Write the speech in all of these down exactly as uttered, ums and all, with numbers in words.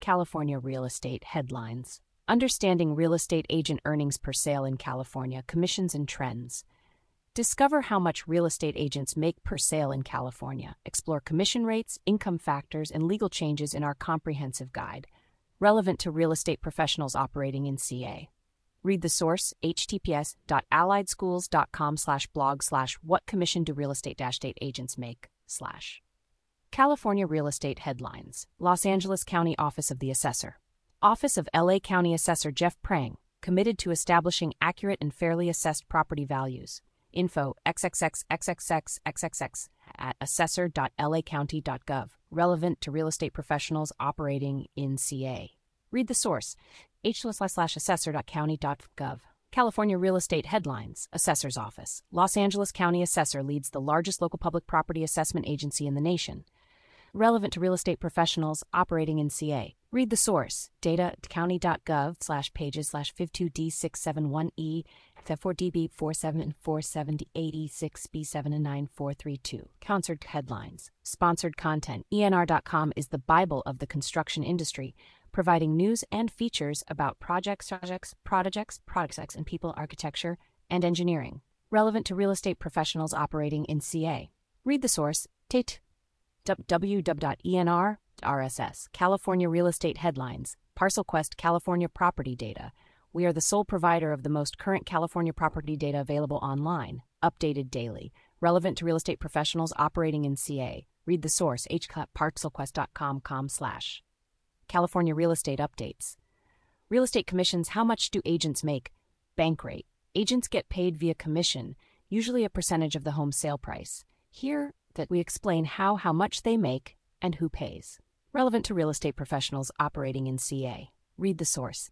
California real estate headlines. Understanding real estate agent earnings per sale in California, commissions and trends. Discover how much real estate agents make per sale in California. Explore commission rates, income factors, and legal changes in our comprehensive guide, relevant to real estate professionals operating in C A. Read the source, https.alliedschools.com slash blog slash what commission do real estate dash state agents make slash. California real estate headlines. Los Angeles County Office of the Assessor. Office of L A County Assessor Jeff Prang, committed to establishing accurate and fairly assessed property values. Info xxxxxxxx at assessor dot l a county dot gov, relevant to real estate professionals operating in C A. Read the source, https slash assessor dot county dot gov. California real estate headlines. Assessor's Office. Los Angeles County Assessor leads the largest local public property assessment agency in the nation, relevant to real estate professionals operating in C A. Read the source, data county dot gov slash pages slash five two d six seven one e, f four d b four seven four seven eight e six b seven nine four three two. Concert headlines. Sponsored content. E N R dot com is the Bible of the construction industry, providing news and features about projects, projects, projects, projects, and people, architecture, and engineering, relevant to real estate professionals operating in C A. Read the source, tate w w w dot e n r dot r s s. California real estate headlines. ParcelQuest California property data. We are the sole provider of the most current California property data available online, updated daily, relevant to real estate professionals operating in C A. Read the source, https dot com com slash. California real estate updates. Real estate commissions. How much do agents make? Bank rate. Agents get paid via commission, usually a percentage of the home sale price. Here that we explain how how much they make and who pays. Relevant to real estate professionals operating in C A. Read the source,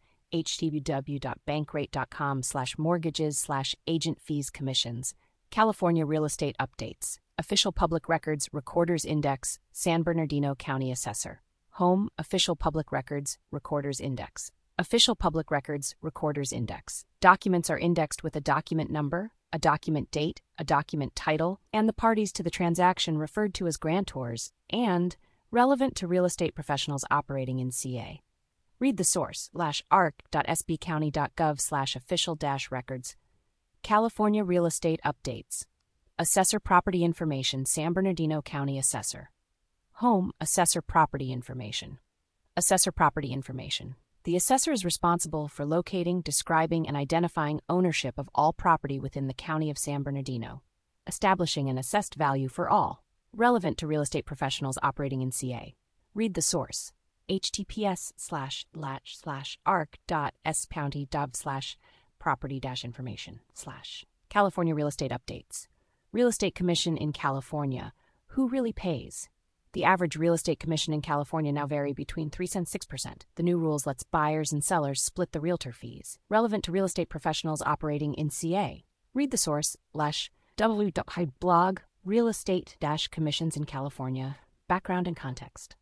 http dot bankrate dot com slash mortgages slash agent fees commissions. California real estate updates. Official Public Records Recorders Index, San Bernardino County Assessor. Home Official Public Records Recorders Index. Official Public Records Recorders Index. Documents are indexed with a document number, a document date, a document title, and the parties to the transaction referred to as grantors, and relevant to real estate professionals operating in C A. Read the source, slash arc dot s b county dot gov slash official dash records. California real estate updates. Assessor property information, San Bernardino County Assessor. Home Assessor property information. Assessor property information. The assessor is responsible for locating, describing, and identifying ownership of all property within the county of San Bernardino, establishing an assessed value for all, relevant to real estate professionals operating in C A. Read the source, https slash latch slash arc dot s county dot slash property dash information slash. California real estate updates. Real estate commission in California. Who really pays? The average real estate commission in California now vary between three percent and six percent. The new rules lets buyers and sellers split the realtor fees, relevant to real estate professionals operating in C A. Read the source, slash w blog real estate dash commissions in California, background and context.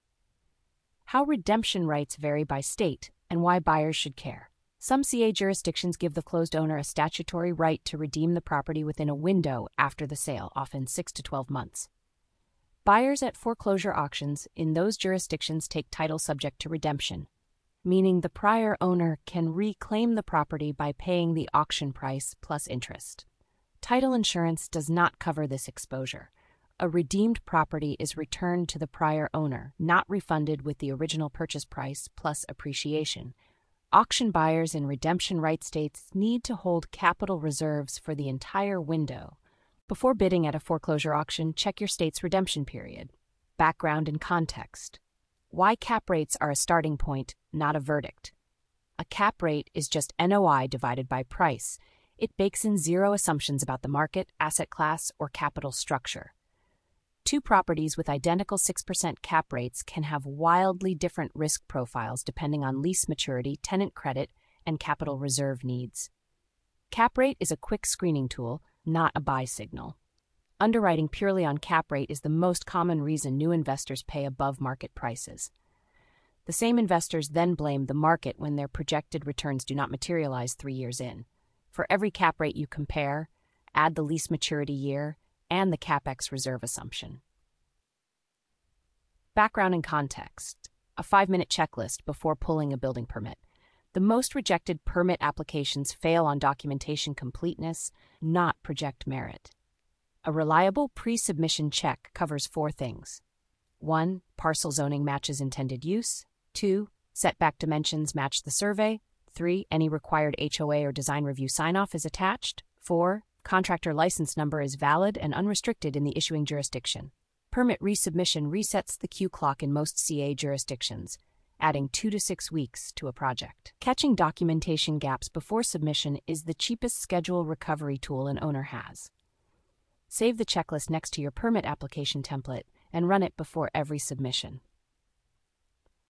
How redemption rights vary by state and why buyers should care. Some C A jurisdictions give the closed owner a statutory right to redeem the property within a window after the sale, often six to twelve months. Buyers at foreclosure auctions in those jurisdictions take title subject to redemption, meaning the prior owner can reclaim the property by paying the auction price plus interest. Title insurance does not cover this exposure. A redeemed property is returned to the prior owner, not refunded with the original purchase price plus appreciation. Auction buyers in redemption right states need to hold capital reserves for the entire window. Before bidding at a foreclosure auction, check your state's redemption period. Background and context. Why cap rates are a starting point, not a verdict. A cap rate is just N O I divided by price. It bakes in zero assumptions about the market, asset class, or capital structure. Two properties with identical six percent cap rates can have wildly different risk profiles depending on lease maturity, tenant credit, and capital reserve needs. Cap rate is a quick screening tool, not a buy signal. Underwriting purely on cap rate is the most common reason new investors pay above market prices. The same investors then blame the market when their projected returns do not materialize three years in. For every cap rate you compare, add the lease maturity year and the CapEx reserve assumption. Background and context. a five-minute checklist before pulling a building permit. The most rejected permit applications fail on documentation completeness, not project merit. A reliable pre-submission check covers four things. one. Parcel zoning matches intended use. two. Setback dimensions match the survey. three. Any required H O A or design review sign-off is attached. four. Contractor license number is valid and unrestricted in the issuing jurisdiction. Permit resubmission resets the queue clock in most C A jurisdictions, adding two to six weeks to a project. Catching documentation gaps before submission is the cheapest schedule recovery tool an owner has. Save the checklist next to your permit application template and run it before every submission.